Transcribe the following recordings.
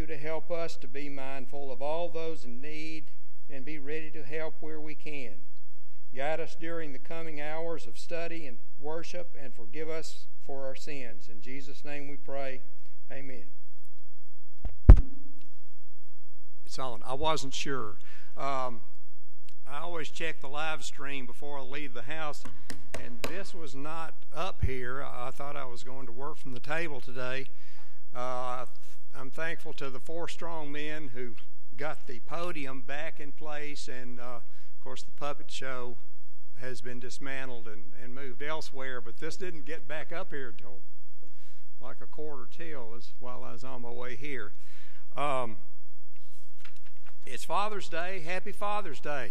you to help us to be mindful of all those in need and be ready to help where we can. Guide us during the coming hours of study and worship, and forgive us for our sins. In Jesus' name we pray. Amen. It's on. I wasn't sure. I always check the live stream before I leave the house, and this was not up here. I thought I was going to work from the table today. I'm thankful to the 4 strong men who got the podium back in place, and of course the puppet show has been dismantled and moved elsewhere, but this didn't get back up here until like a quarter till while I was on my way here. It's Father's Day. Happy Father's Day.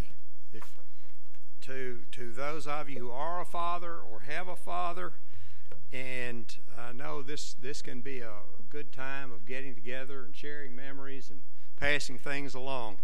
To those of you who are a father or have a father, and I know this can be a good time of getting together and sharing memories and passing things along.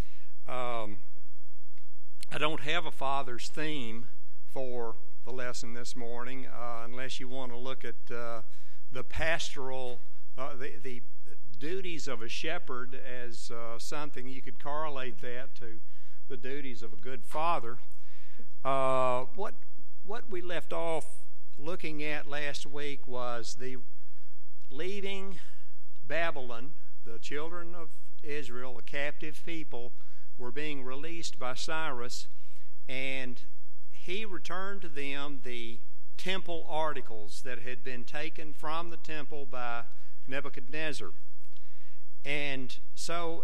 I don't have a father's theme for the lesson this morning, unless you want to look at the pastoral, the duties of a shepherd as something you could correlate that to the duties of a good father. What we left off looking at last week was the leaving Babylon. The children of Israel, the captive people, were being released by Cyrus, and he returned to them the temple articles that had been taken from the temple by Nebuchadnezzar. And so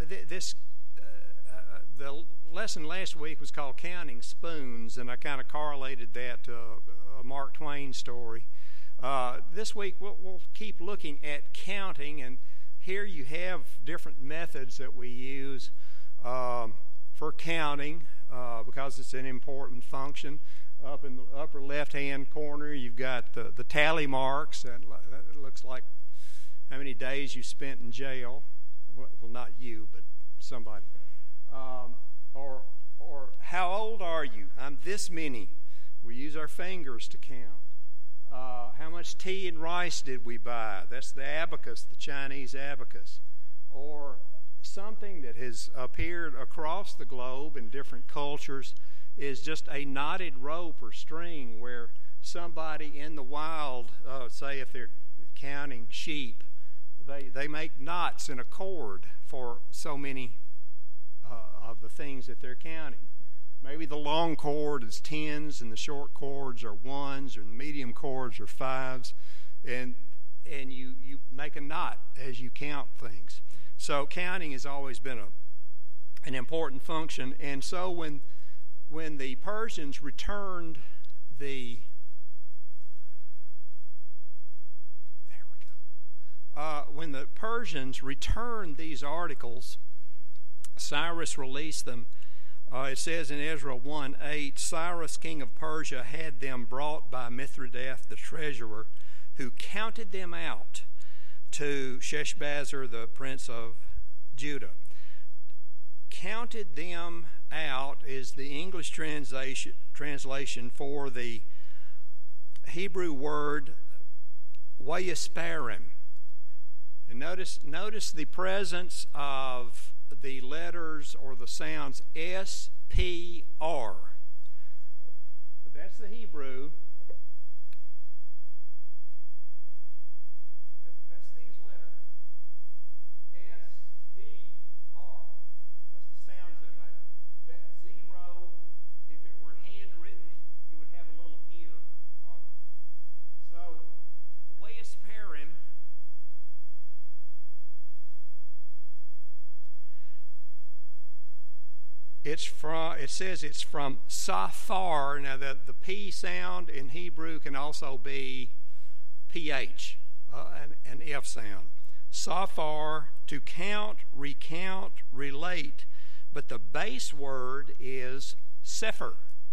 the lesson last week was called Counting Spoons, and I kind of correlated that to a Mark Twain story. This week we'll keep looking at counting, and here you have different methods that we use for counting because it's an important function. Up in the upper left-hand corner, you've got the tally marks. That looks like how many days you spent in jail. Well, not you, but somebody. Or how old are you? I'm this many. We use our fingers to count. How much tea and rice did we buy? That's the abacus, the Chinese abacus. Or something that has appeared across the globe in different cultures is just a knotted rope or string where somebody in the wild, say if they're counting sheep, they make knots in a cord for so many of the things that they're counting. Maybe the long cord is 10s and the short cords are 1s, or the medium cords are 5s, and you make a knot as you count things. So counting has always been an important function. And so when the Persians returned when the Persians returned these articles, Cyrus released them. It says in Ezra 1:8, Cyrus, king of Persia, had them brought by Mithridath the treasurer, who counted them out to Sheshbazzar, the prince of Judah. Counted them out is the English translation for the Hebrew word wayisparim. And notice the presence of the letters or the sounds S-P-R. That's the Hebrew. That's these letters. S-P-R. That's the sounds they make. That zero, if it were handwritten, it would have a little ear on it. So, wayisparim. It says it's from safar. Now the P sound in Hebrew can also be PH, an F sound. Safar, to count, recount, relate. But the base word is sefer,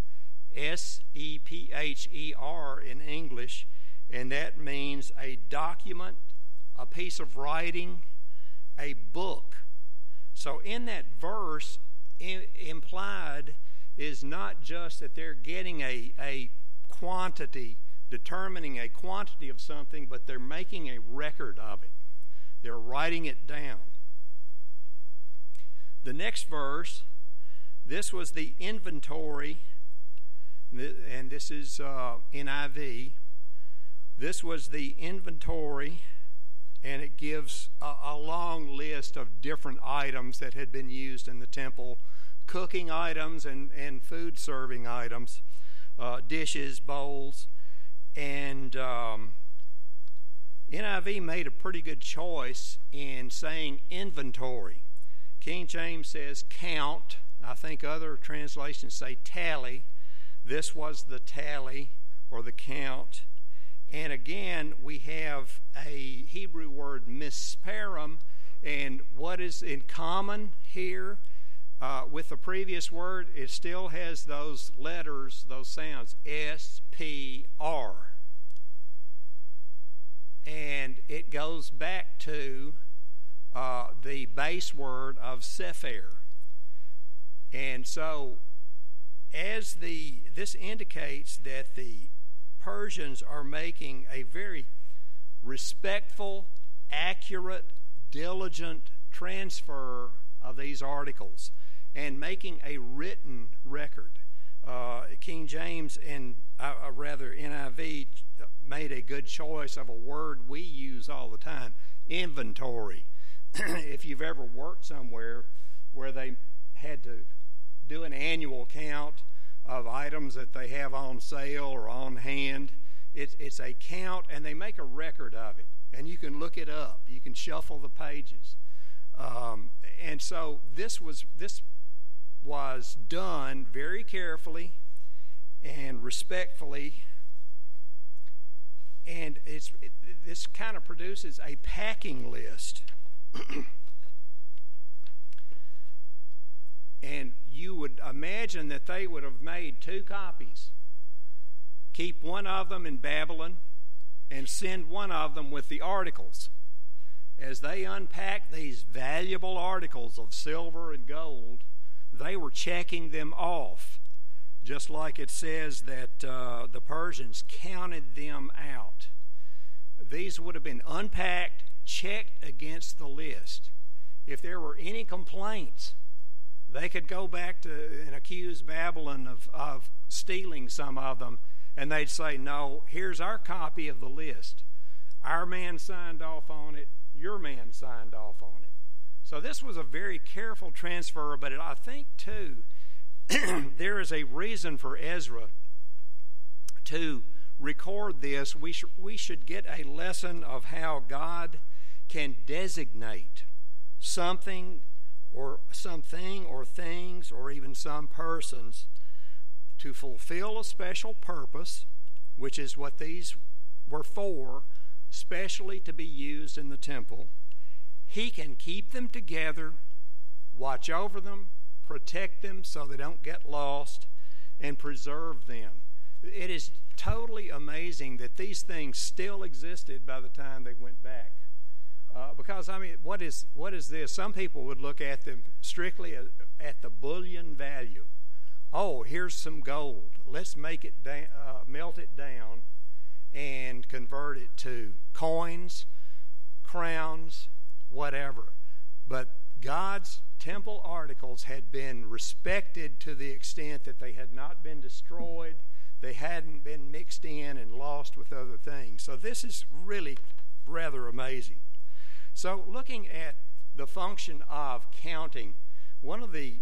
S-E-P-H-E-R in English, and that means a document, a piece of writing, a book. So in that verse, implied is not just that they're getting a quantity, determining a quantity of something, but they're making a record of it. They're writing it down. The next verse, this was the inventory, and this is NIV. This was the inventory, and it gives a long list of different items that had been used in the temple, cooking items and food serving items, dishes, bowls, and NIV made a pretty good choice in saying inventory. King James says count. I think other translations say tally. This was the tally or the count. And again, we have a Hebrew word misparim. And what is in common here with the previous word? It still has those letters, those sounds, S-P-R. And it goes back to the base word of sefer. And so this indicates that the Persians are making a very respectful, accurate, diligent transfer of these articles and making a written record. King James and rather NIV made a good choice of a word we use all the time, inventory. If you've ever worked somewhere where they had to do an annual count of items that they have on sale or on hand, it's a count, and they make a record of it, and you can look it up. You can shuffle the pages, and so this was done very carefully and respectfully, and this kind of produces a packing list. And you would imagine that they would have made 2 copies. Keep one of them in Babylon and send one of them with the articles. As they unpacked these valuable articles of silver and gold, they were checking them off, just like it says that the Persians counted them out. These would have been unpacked, checked against the list. If there were any complaints, they could go back to and accuse Babylon of stealing some of them, and they'd say, no, here's our copy of the list. Our man signed off on it. Your man signed off on it. So this was a very careful transfer, but I think, too, there is a reason for Ezra to record this. We should get a lesson of how God can designate something or things or even some persons to fulfill a special purpose, which is what these were for, specially to be used in the temple. He can keep them together, watch over them, protect them so they don't get lost, and preserve them. It is totally amazing that these things still existed by the time they went back. Because, I mean, what is this? Some people would look at them strictly at the bullion value. Oh, here's some gold. Let's make it melt it down and convert it to coins, crowns, whatever. But God's temple articles had been respected to the extent that they had not been destroyed. They hadn't been mixed in and lost with other things. So this is really rather amazing. So looking at the function of counting, one of the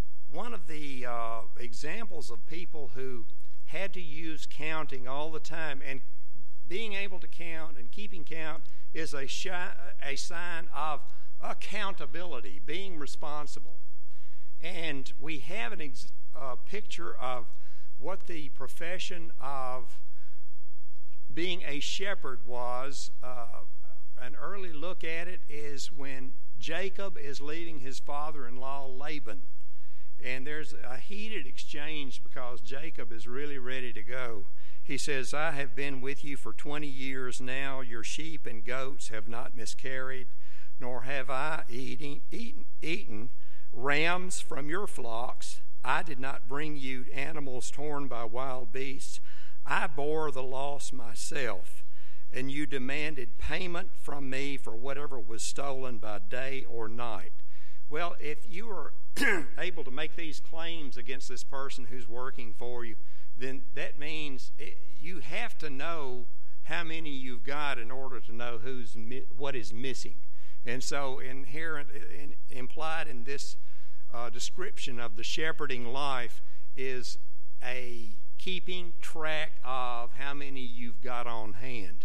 examples of people who had to use counting all the time, and being able to count and keeping count is a sign of accountability, being responsible. And we have a picture of what the profession of being a shepherd was. An early look at it is when Jacob is leaving his father-in-law Laban. And there's a heated exchange because Jacob is really ready to go. He says, I have been with you for 20 years now. Your sheep and goats have not miscarried, nor have I eaten rams from your flocks. I did not bring you animals torn by wild beasts. I bore the loss myself, and you demanded payment from me for whatever was stolen by day or night. Well, if you are able to make these claims against this person who's working for you, then that means you have to know how many you've got in order to know what is missing. And so implied in this description of the shepherding life is a keeping track of how many you've got on hand.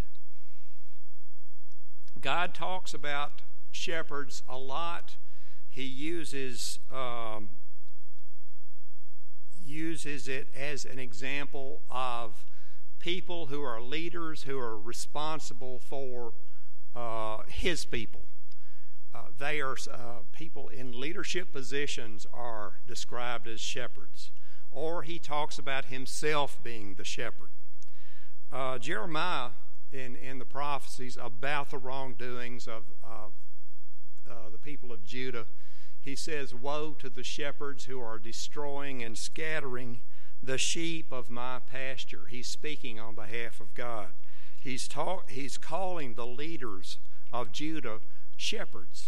God talks about shepherds a lot. He uses it as an example of people who are leaders, who are responsible for his people. They are people in leadership positions are described as shepherds. Or he talks about himself being the shepherd. Jeremiah, in the prophecies about the wrongdoings of the people of Judah, he says, "Woe to the shepherds who are destroying and scattering the sheep of my pasture." He's speaking on behalf of God. He's calling the leaders of Judah shepherds.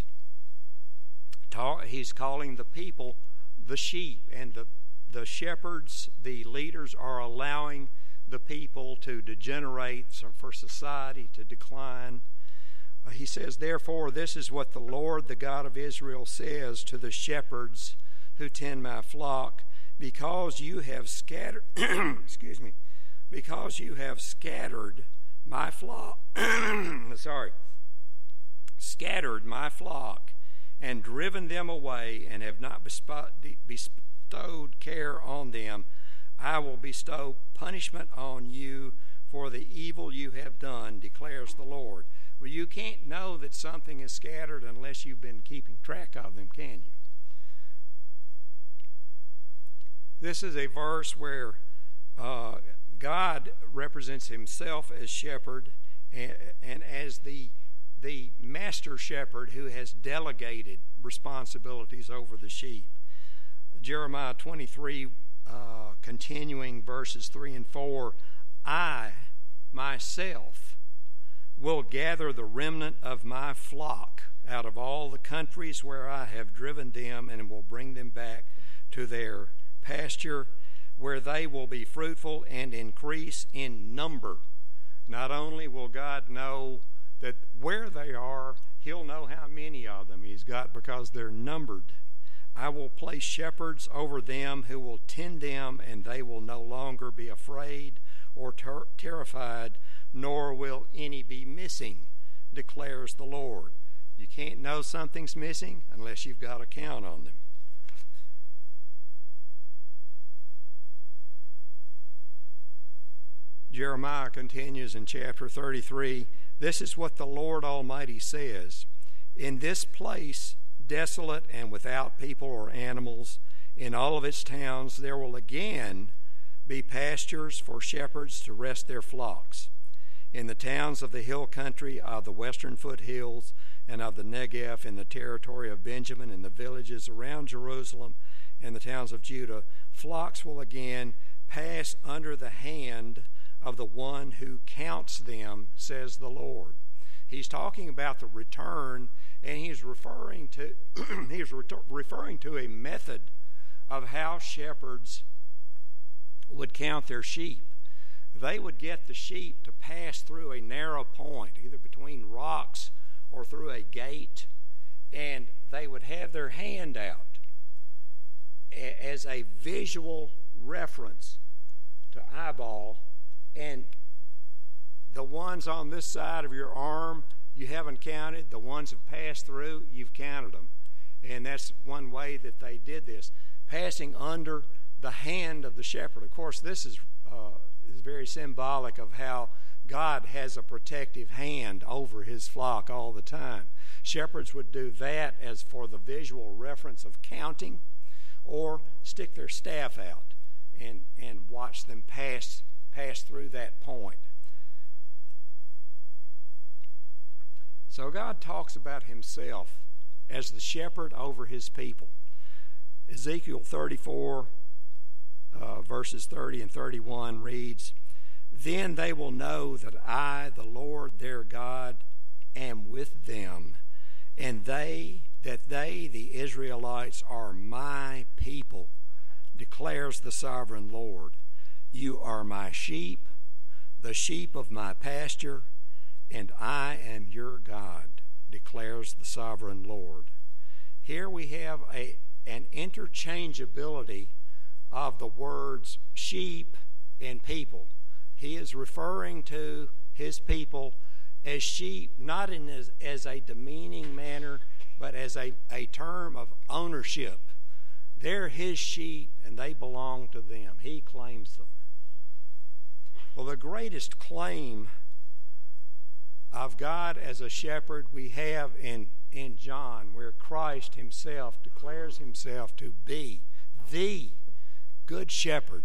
He's calling the people the sheep, and the shepherds, the leaders, are allowing the people to degenerate, for society to decline. He says, "Therefore, this is what the Lord, the God of Israel, says to the shepherds who tend my flock, because you have scattered, because you have scattered my flock, scattered my flock, and driven them away, and have not bestowed care on them, I will bestow punishment on you for the evil you have done, declares the Lord." Well, you can't know that something is scattered unless you've been keeping track of them, can you? This is a verse where God represents himself as shepherd and as the master shepherd who has delegated responsibilities over the sheep. Jeremiah 23, continuing verses 3 and 4, "I myself will gather the remnant of my flock out of all the countries where I have driven them, and will bring them back to their pasture, where they will be fruitful and increase in number." Not only will God know that where they are, he'll know how many of them he's got because they're numbered. "I will place shepherds over them who will tend them, and they will no longer be afraid or terrified, nor will any be missing, declares the Lord." You can't know something's missing unless you've got a count on them. Jeremiah continues in chapter 33, "This is what the Lord Almighty says, in this place, desolate and without people or animals, in all of its towns there will again be pastures for shepherds to rest their flocks. In the towns of the hill country of the western foothills and of the Negev, in the territory of Benjamin, in the villages around Jerusalem and the towns of Judah, flocks will again pass under the hand of the one who counts them, says the Lord." He's talking about the return, and he's referring to a method of how shepherds would count their sheep. They would get the sheep to pass through a narrow point, either between rocks or through a gate, and they would have their hand out as a visual reference to eyeball, and the ones on this side of your arm you haven't counted. The ones that passed through, you've counted them. And that's one way that they did this, passing under the hand of the shepherd. Of course, this is very symbolic of how God has a protective hand over his flock all the time. Shepherds would do that as for the visual reference of counting, or stick their staff out and watch them pass through that point. So God talks about himself as the shepherd over his people. Ezekiel 34, verses 30 and 31 reads, "Then they will know that I, the Lord their God, am with them, and they that they, the Israelites, are my people, declares the sovereign Lord. You are my sheep, the sheep of my pasture, and I am your God, declares the sovereign Lord. Here we have an interchangeability of the words sheep and people. He is referring to his people as sheep, not as a demeaning manner, but as a term of ownership. They're his sheep and they belong to them. He claims them. Well, the greatest claim of God as a shepherd we have in John, where Christ himself declares himself to be the good shepherd.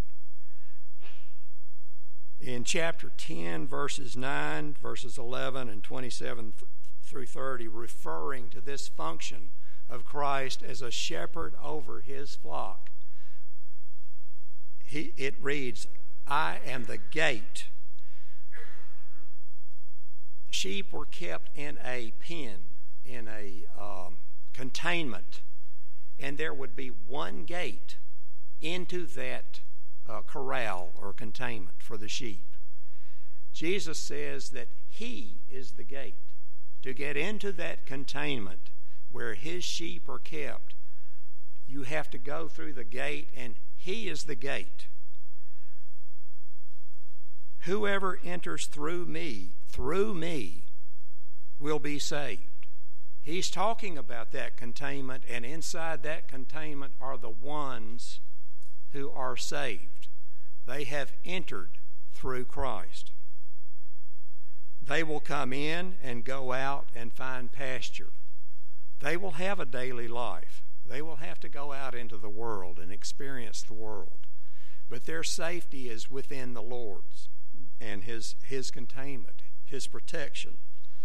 In chapter 10, verses 9, verses 11 and 27 through 30, referring to this function of Christ as a shepherd over his flock, it reads, I am the gate. Sheep were kept in a pen, in a containment, and there would be one gate into that corral or containment for the sheep. Jesus says that he is the gate. To get into that containment where his sheep are kept, you have to go through the gate, and he is the gate. Whoever enters through me, will be saved. He's talking about that containment, and inside that containment are the ones who are saved. They have entered through Christ. They will come in and go out and find pasture. They will have a daily life. They will have to go out into the world and experience the world. But their safety is within the Lord's and his containment, his protection.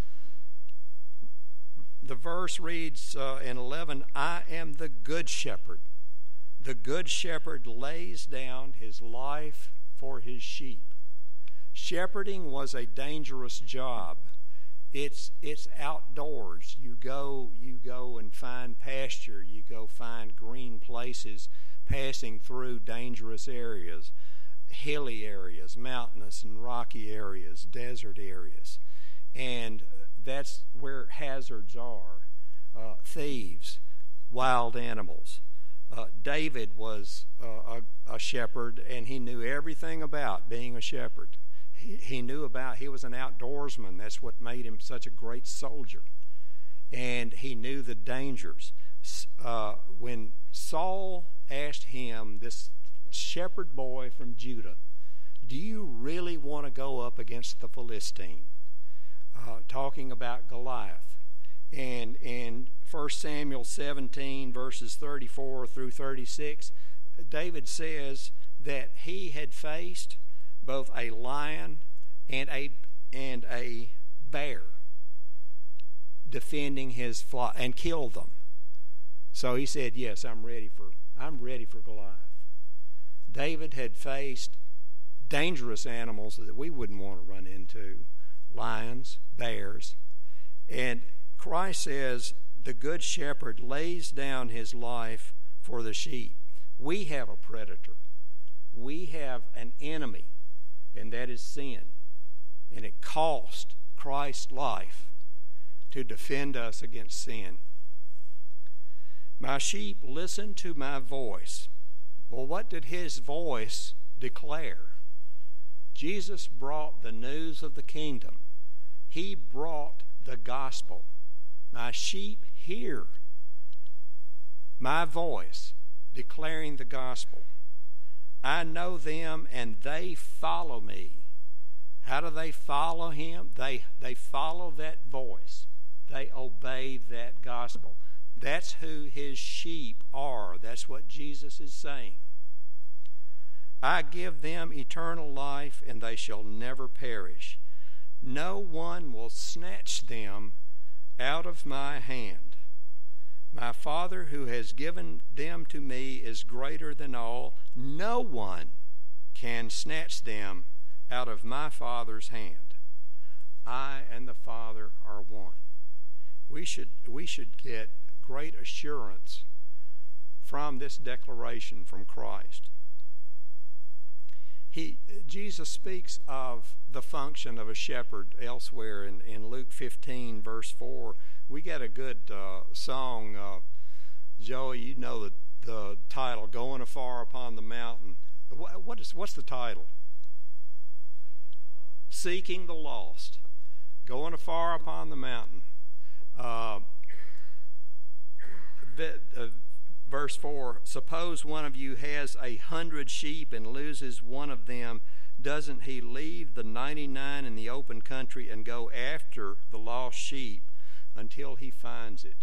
The verse reads in 11, I am the good shepherd. The good shepherd lays down his life for his sheep. Shepherding was a dangerous job. It's outdoors. You go and find pasture. You go find green places, passing through dangerous areas, hilly areas, mountainous and rocky areas, desert areas. And that's where hazards are, thieves, wild animals. David was a shepherd, and he knew everything about being a shepherd. He was an outdoorsman. That's what made him such a great soldier. And he knew the dangers. When Saul asked him, this shepherd boy from Judah, do you really want to go up against the Philistine? Talking about Goliath. And in 1 Samuel 17, verses 34 through 36, David says that he had faced both a lion and a bear defending his flock and killed them. So he said, yes, I'm ready for Goliath. David had faced dangerous animals that we wouldn't want to run into, lions, bears. And Christ says the good shepherd lays down his life for the sheep. We have a predator. We have an enemy, and that is sin. And it cost Christ's life to defend us against sin. My sheep listen to my voice. Well, what did his voice declare? Jesus brought the news of the kingdom. He brought the gospel. My sheep hear my voice declaring the gospel. I know them and they follow me. How do they follow him? They follow that voice. They obey that gospel. That's who his sheep are. That's what Jesus is saying. I give them eternal life, and they shall never perish. No one will snatch them out of my hand. My Father who has given them to me is greater than all. No one can snatch them out of my Father's hand. I and the Father are one. We should get great assurance from this declaration from Christ. Jesus speaks of the function of a shepherd elsewhere in Luke 15, verse 4. We got a good song. Joey, you know the title, Going Afar Upon the Mountain. What's the title? Seeking the Lost. Going afar upon the mountain. Verse 4, suppose one of you has 100 sheep and loses one of them. Doesn't he leave the 99 in the open country and go after the lost sheep until he finds it?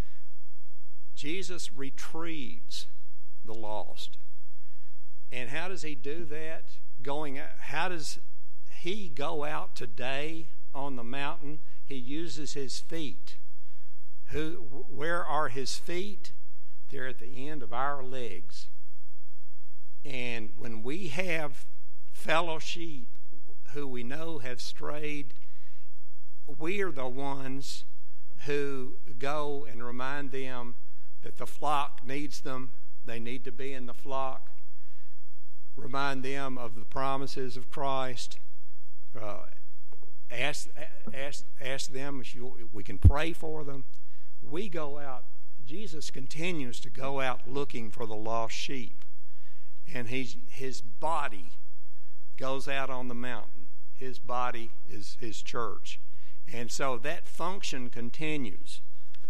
Jesus retrieves the lost. And how does he do that? How does he go out today on the mountain? He uses his feet. Where are his feet? They're at the end of our legs. And when we have fellow sheep who we know have strayed, we are the ones who go and remind them that the flock needs them. They need to be in the flock. Remind them of the promises of Christ. Ask them if we can pray for them. We go out. Jesus continues to go out looking for the lost sheep. And his body goes out on the mountain. His body is his church. And so that function continues.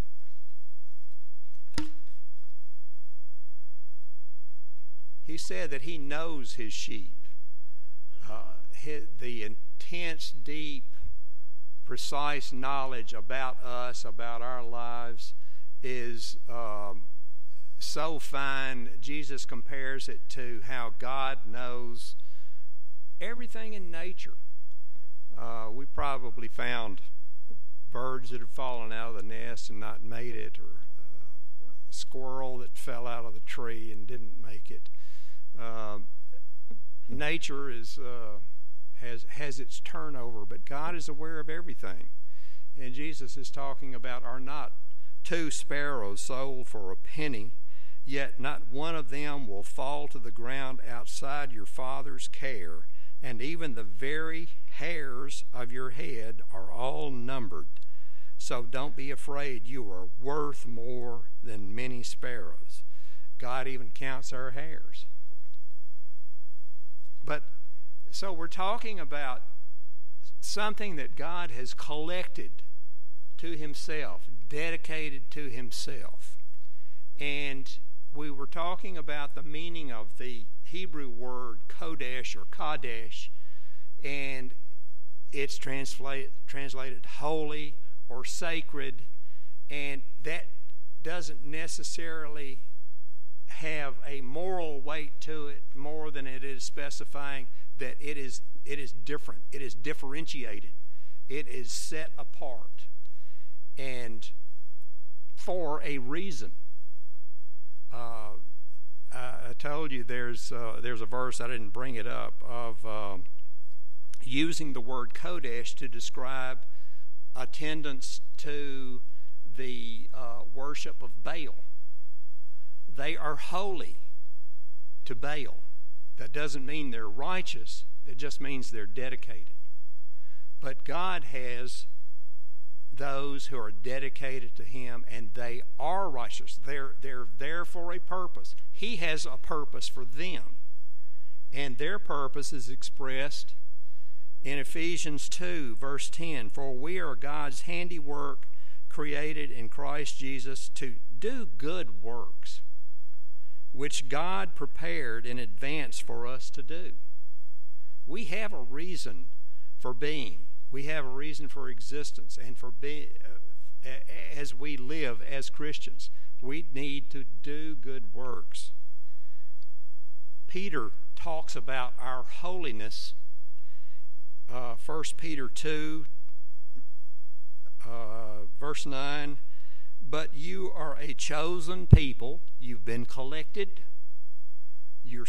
He said that he knows his sheep. The intense, deep, precise knowledge about us, about our lives, is so fine. Jesus compares it to how God knows everything in nature. We probably found birds that had fallen out of the nest and not made it, or a squirrel that fell out of the tree and didn't make it. Nature has its turnover, but God is aware of everything. And Jesus is talking about, are not 2 sparrows sold for a penny, yet not one of them will fall to the ground outside your Father's care, and even the very hairs of your head are all numbered. So don't be afraid, you are worth more than many sparrows. God even counts our hairs. But so we're talking about something that God has collected to himself, dedicated to himself. And we were talking about the meaning of the Hebrew word kodesh or kadesh, and it's translated holy or sacred, and that doesn't necessarily have a moral weight to it more than it is specifying that it is different, it is differentiated, it is set apart, and for a reason. I told you there's a verse, I didn't bring it up, of using the word kodesh to describe attendance to the worship of Baal. They are holy to Baal. That doesn't mean they're righteous. It just means they're dedicated. But God has those who are dedicated to him, and they are righteous. They're there for a purpose. He has a purpose for them. And their purpose is expressed in Ephesians 2, verse 10. For we are God's handiwork, created in Christ Jesus to do good works, which God prepared in advance for us to do. We have a reason for being. We have a reason for existence, and for being as we live as Christians. We need to do good works. Peter talks about our holiness. 1 Peter 2, verse 9. But you are a chosen people. You've been collected. You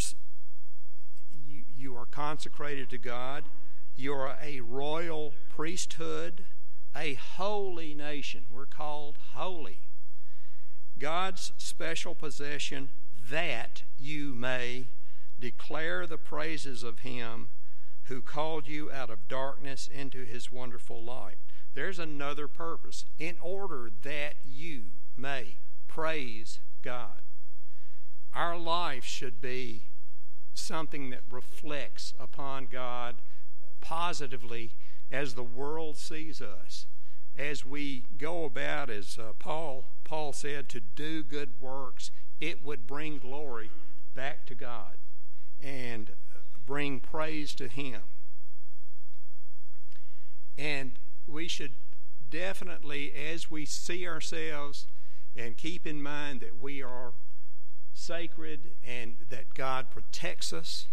are consecrated to God. You are a royal priesthood, a holy nation. We're called holy. God's special possession, that you may declare the praises of him who called you out of darkness into his wonderful light. There's another purpose. In order that you may praise God. Our life should be something that reflects upon God positively as the world sees us. As we go about, as Paul said, to do good works, it would bring glory back to God and bring praise to him. And we should definitely, as we see ourselves, and keep in mind that we are sacred and that God protects us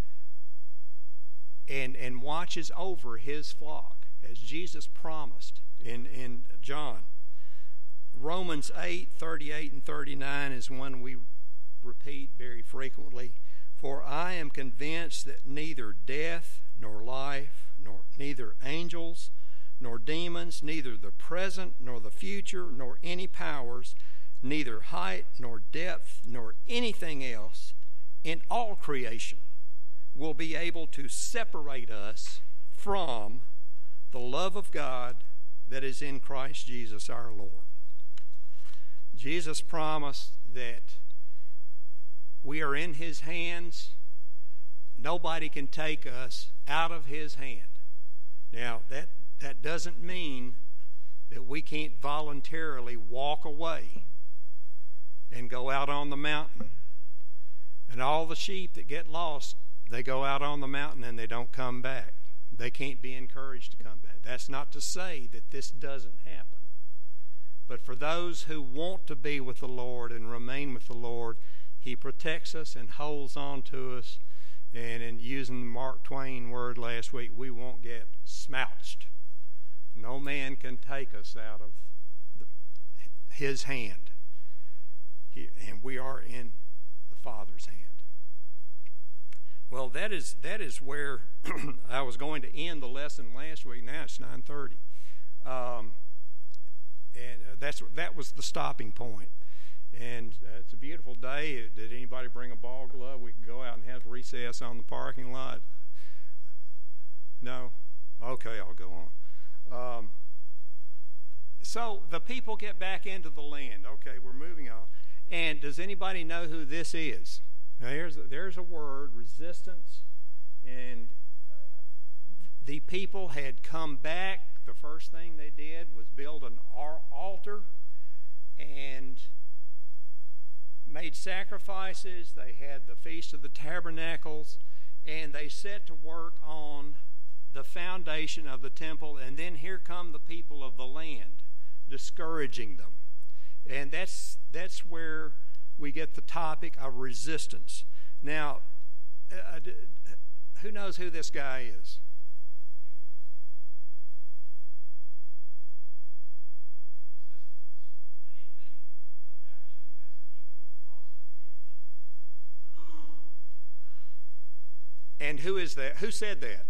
and watches over his flock, as Jesus promised in John. Romans 8:38 and 39 is one we repeat very frequently. For I am convinced that neither death nor life, nor neither angels nor demons, neither the present nor the future, nor any powers, neither height nor depth nor anything else in all creation will be able to separate us from the love of God that is in Christ Jesus our Lord. Jesus promised that we are in his hands. Nobody can take us out of his hand. Now, that doesn't mean that we can't voluntarily walk away and go out on the mountain. And all the sheep that get lost, they go out on the mountain and they don't come back. They can't be encouraged to come back. That's not to say that this doesn't happen. But for those who want to be with the Lord and remain with the Lord, he protects us and holds on to us. And in using the Mark Twain word last week, we won't get smouched. No man can take us out of his hand. And we are in the Father's hand. Well, that is where I was going to end the lesson last week. Now it's 9:30. And that was the stopping point. And it's a beautiful day. Did anybody bring a ball glove? We can go out and have recess on the parking lot. No? Okay, I'll go on. So the people get back into the land. Okay, we're moving on. And does anybody know who this is? Now there's a word, resistance. And the people had come back. The first thing they did was build an altar and made sacrifices. They had the Feast of the Tabernacles, and they set to work on the foundation of the temple. And then here come the people of the land, discouraging them. And that's where we get the topic of resistance. Now, who knows who this guy is? And who is that? Who said that?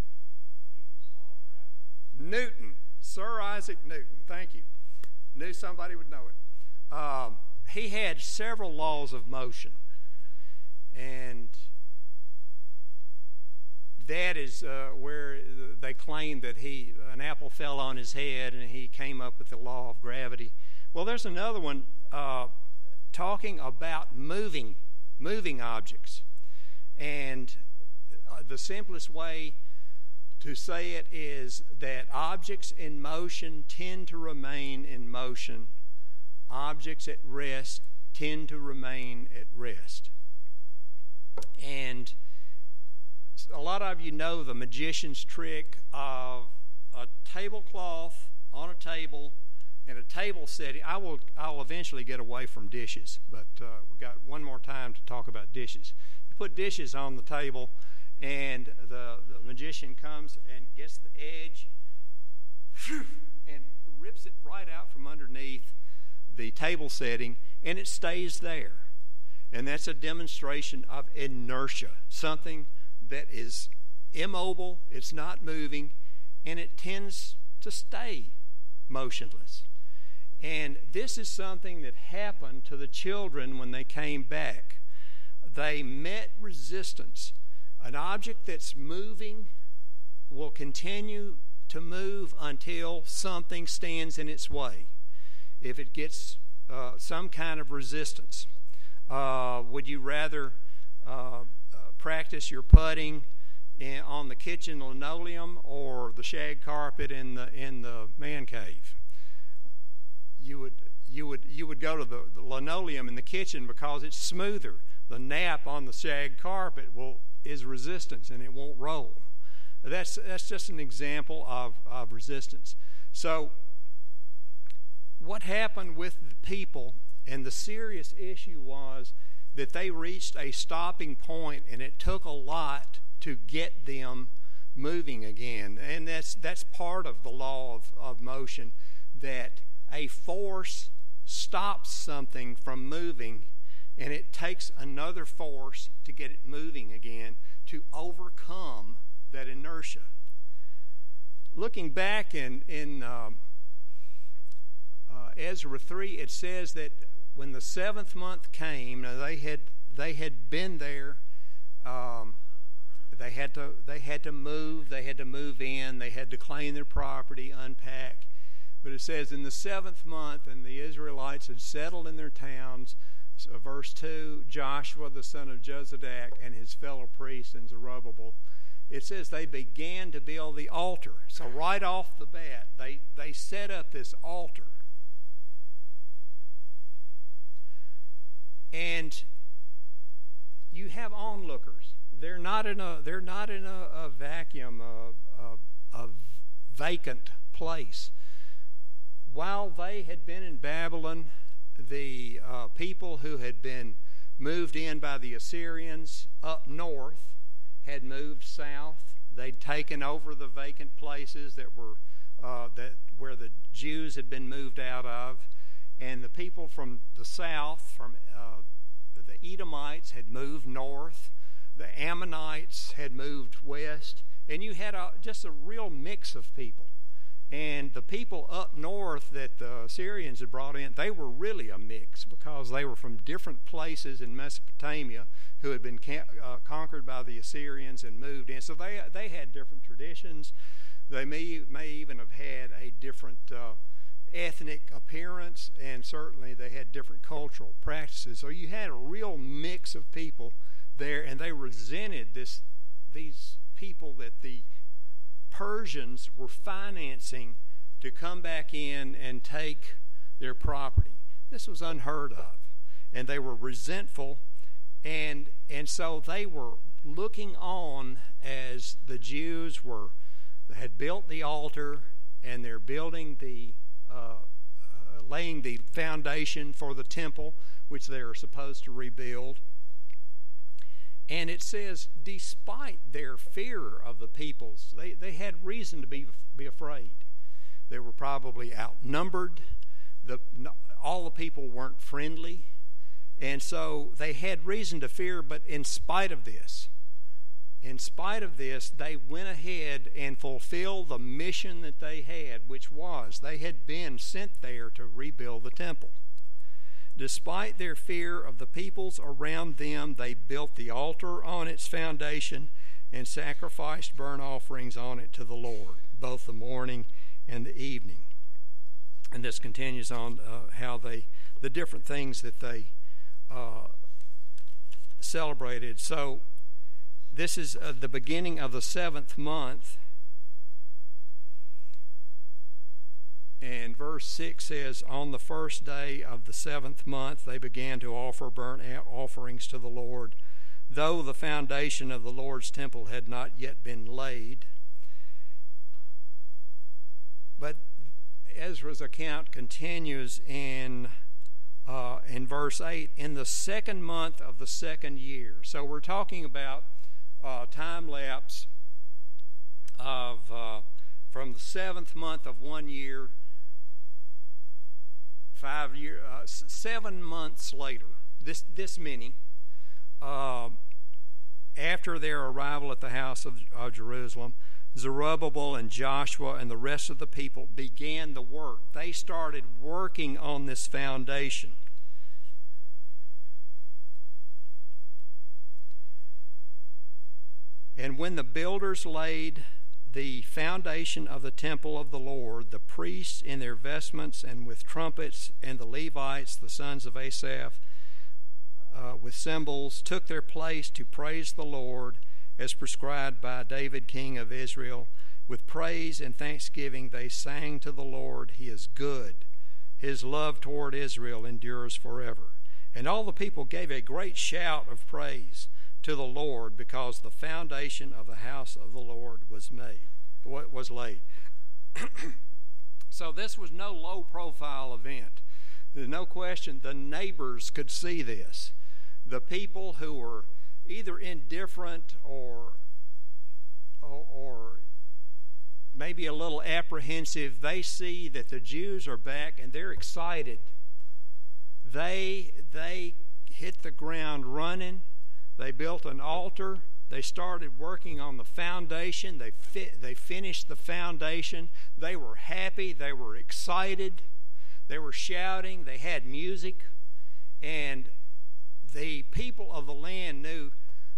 Newton. Sir Isaac Newton. Thank you. Knew somebody would know it. He had several laws of motion. And that is where they claim that an apple fell on his head and he came up with the law of gravity. Well, there's another one talking about moving objects. And the simplest way to say it is that objects in motion tend to remain in motion. Objects at rest tend to remain at rest. And a lot of you know the magician's trick of a tablecloth on a table and a table setting. I'll eventually get away from dishes, but we've got one more time to talk about dishes. You put dishes on the table, and the magician comes and gets the edge and rips it right out from underneath the table setting, and it stays there. And that's a demonstration of inertia, something that is immobile, it's not moving, and it tends to stay motionless. And this is something that happened to the children when they came back. They met resistance. An object that's moving will continue to move until something stands in its way. If it gets some kind of resistance. Would you rather practice your putting on the kitchen linoleum or the shag carpet in the man cave? You would go to the linoleum in the kitchen because it's smoother. The nap on the shag carpet is resistance and it won't roll. That's just an example of resistance. So what happened with the people, and the serious issue was that they reached a stopping point, and it took a lot to get them moving again. And that's part of the law of motion, that a force stops something from moving, and it takes another force to get it moving again to overcome that inertia. Looking back in Ezra 3, it says that when the 7th month came, now they had been there. They had to move. They had to move in. They had to claim their property, unpack. But it says in the 7th month, and the Israelites had settled in their towns. Verse 2, Joshua the son of Jozadak and his fellow priests and Zerubbabel. It says they began to build the altar. So right off the bat, they set up this altar. And you have onlookers. They're not in a vacuum, a vacant place. While they had been in Babylon, the people who had been moved in by the Assyrians up north had moved south. They'd taken over the vacant places that were where the Jews had been moved out of, and the people from the south, from the Edomites, had moved north. The Ammonites had moved west, and you had just a real mix of people. And the people up north that the Assyrians had brought in, they were really a mix because they were from different places in Mesopotamia who had been conquered by the Assyrians and moved in. So they had different traditions. They may even have had a different ethnic appearance, and certainly they had different cultural practices. So you had a real mix of people there, and they resented these people that the Persians were financing to come back in and take their property. This was unheard of, and they were resentful, and so they were looking on as the Jews had built the altar, and they're building laying the foundation for the temple, which they are supposed to rebuild. And it says, despite their fear of the peoples, they had reason to be afraid. They were probably outnumbered. All the people weren't friendly. And so they had reason to fear, but in spite of this, they went ahead and fulfilled the mission that they had, which was they had been sent there to rebuild the temple. Despite their fear of the peoples around them, they built the altar on its foundation and sacrificed burnt offerings on it to the Lord, both the morning and the evening. And this continues on how the different things that they celebrated. So this is the beginning of the 7th month. And verse 6 says, on the first day of the 7th month, they began to offer burnt offerings to the Lord, though the foundation of the Lord's temple had not yet been laid. But Ezra's account continues in verse 8, in the 2nd month of the 2nd year. So we're talking about time lapse of from the 7th month of 1 year, 7 months later, this many, after their arrival at the house of Jerusalem, Zerubbabel and Joshua and the rest of the people began the work. They started working on this foundation. And when the builders laid the foundation of the temple of the Lord, the priests in their vestments and with trumpets, and the Levites, the sons of Asaph, with cymbals, took their place to praise the Lord as prescribed by David, king of Israel. With praise and thanksgiving they sang to the Lord, He is good. His love toward Israel endures forever. And all the people gave a great shout of praise to the Lord, because the foundation of the house of the Lord was laid. So this was no low-profile event. There's no question the neighbors could see this. The people who were either indifferent or maybe a little apprehensive, they see that the Jews are back and they're excited. They hit the ground running. They built an altar. They started working on the foundation. They finished the foundation. They were happy. They were excited. They were shouting. They had music. And the people of the land knew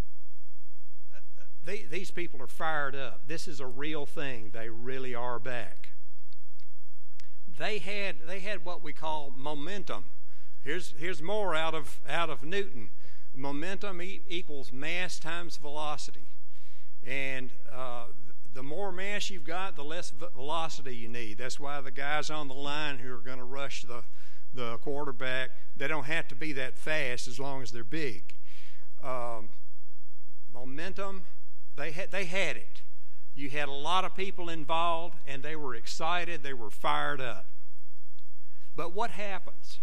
these people are fired up. This is a real thing. They really are back. They had what we call momentum. Here's more out of Newton. Momentum equals mass times velocity. And the more mass you've got, the less velocity you need. That's why the guys on the line who are going to rush the quarterback, they don't have to be that fast as long as they're big. Momentum, they had it. You had a lot of people involved, and they were excited. They were fired up. But what happens?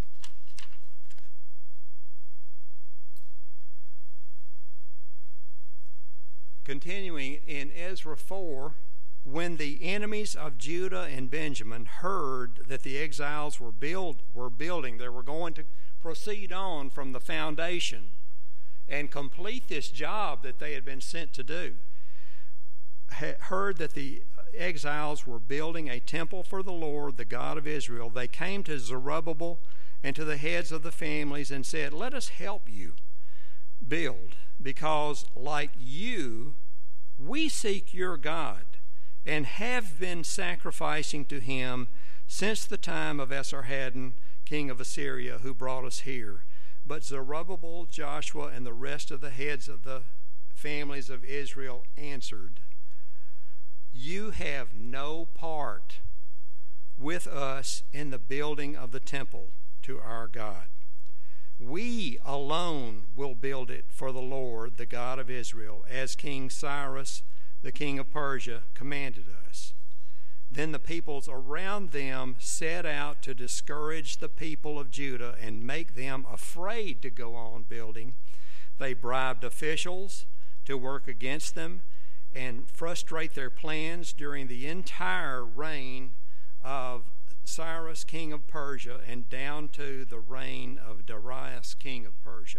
Continuing in Ezra 4, when the enemies of Judah and Benjamin heard that the exiles were building, they were going to proceed on from the foundation and complete this job that they had been sent to do, heard that the exiles were building a temple for the Lord, the God of Israel, they came to Zerubbabel and to the heads of the families and said, "Let us help you build, because like you, we seek your God and have been sacrificing to him since the time of Esarhaddon, king of Assyria, who brought us here." But Zerubbabel, Joshua, and the rest of the heads of the families of Israel answered, "You have no part with us in the building of the temple to our God. We alone will build it for the Lord, the God of Israel, as King Cyrus, the king of Persia, commanded us." Then the peoples around them set out to discourage the people of Judah and make them afraid to go on building. They bribed officials to work against them and frustrate their plans during the entire reign of Cyrus, king of Persia, and down to the reign of Darius, king of Persia.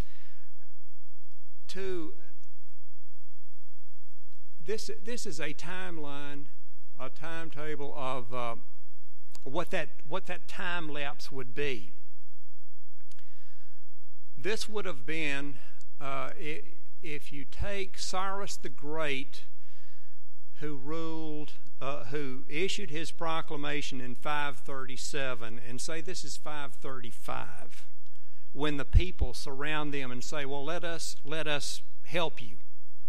This is a timeline, a timetable of what that time lapse would be. This would have been, if you take Cyrus the Great, who issued his proclamation in 537, and say this is 535, when the people surround them and say, "Well, let us help you."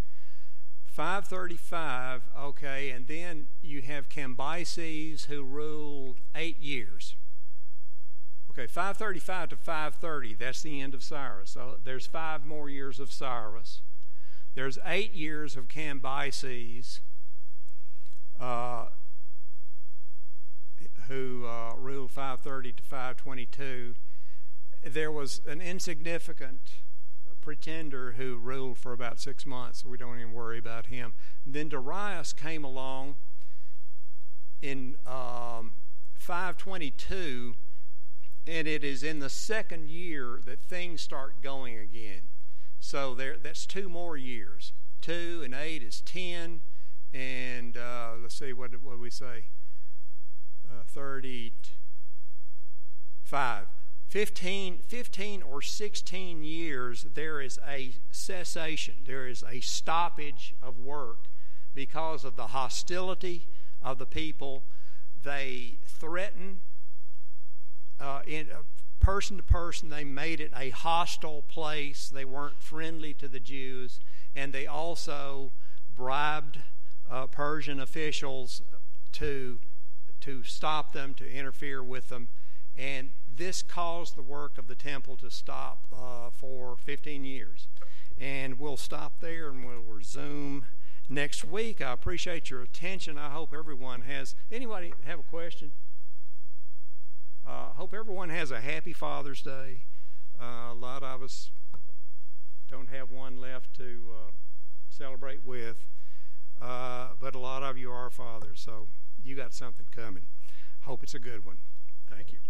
535, okay, and then you have Cambyses, who ruled 8 years. Okay, 535 to 530, that's the end of Cyrus. So there's 5 more years of Cyrus. There's 8 years of Cambyses, who ruled 530 to 522. There was an insignificant pretender who ruled for about 6 months. We don't even worry about him. Then Darius came along in 522, and it is in the second year that things start going again. So that's 2 more years. 2 and 8 is 10. And let's see, what did we say? 35. 15 or 16 years, there is a cessation. There is a stoppage of work because of the hostility of the people. They threaten person to person. They made it a hostile place. They weren't friendly to the Jews. And they also bribed Persian officials to stop them, to interfere with them. And this caused the work of the temple to stop for 15 years. And we'll stop there and we'll resume next week. I appreciate your attention. I hope everyone has... Anybody have a question? Hope everyone has a happy Father's Day. A lot of us don't have one left to celebrate with. But a lot of you are fathers, so you got something coming. Hope it's a good one. Thank you.